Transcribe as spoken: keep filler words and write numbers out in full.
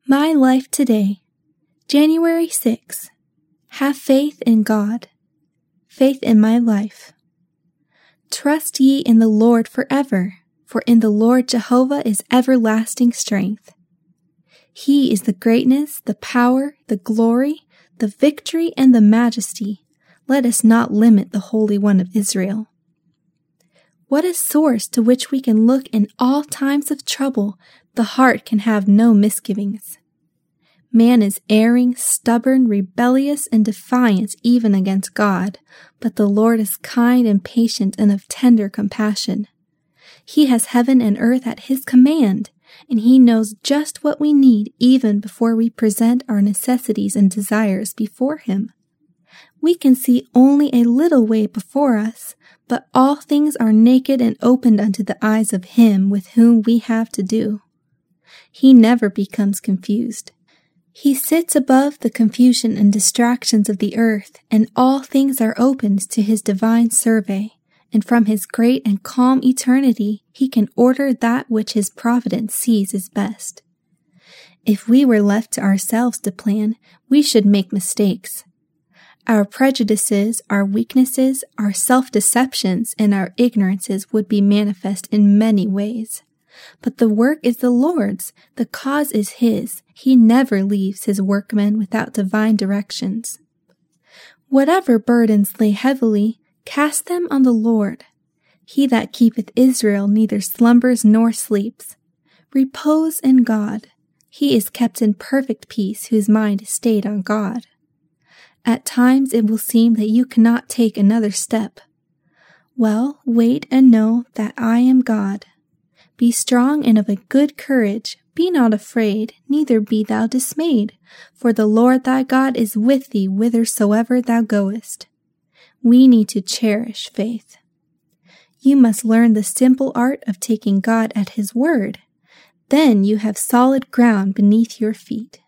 My Life Today, January sixth. Have faith in God. Faith in my life. Trust ye in the Lord forever, for in the Lord Jehovah is everlasting strength. He is the greatness, the power, the glory, the victory, and the majesty. Let us not limit the Holy One of Israel. What a source to which we can look in all times of trouble. The heart can have no misgivings. Man is erring, stubborn, rebellious, and defiant even against God, but the Lord is kind and patient and of tender compassion. He has heaven and earth at His command, and He knows just what we need even before we present our necessities and desires before Him. We can see only a little way before us, but all things are naked and opened unto the eyes of Him with whom we have to do. He never becomes confused. He sits above the confusion and distractions of the earth, and all things are opened to His divine survey, and from His great and calm eternity He can order that which His providence sees is best. If we were left to ourselves to plan, we should make mistakes. Our prejudices, our weaknesses, our self-deceptions, and our ignorances would be manifest in many ways. But the work is the Lord's, the cause is His. He never leaves His workmen without divine directions. Whatever burdens lay heavily, cast them on the Lord. He that keepeth Israel neither slumbers nor sleeps. Repose in God. He is kept in perfect peace whose mind is stayed on God. At times it will seem that you cannot take another step. Well, wait and know that I am God. Be strong and of a good courage. Be not afraid, neither be thou dismayed, for the Lord thy God is with thee whithersoever thou goest. We need to cherish faith. You must learn the simple art of taking God at His word. Then you have solid ground beneath your feet.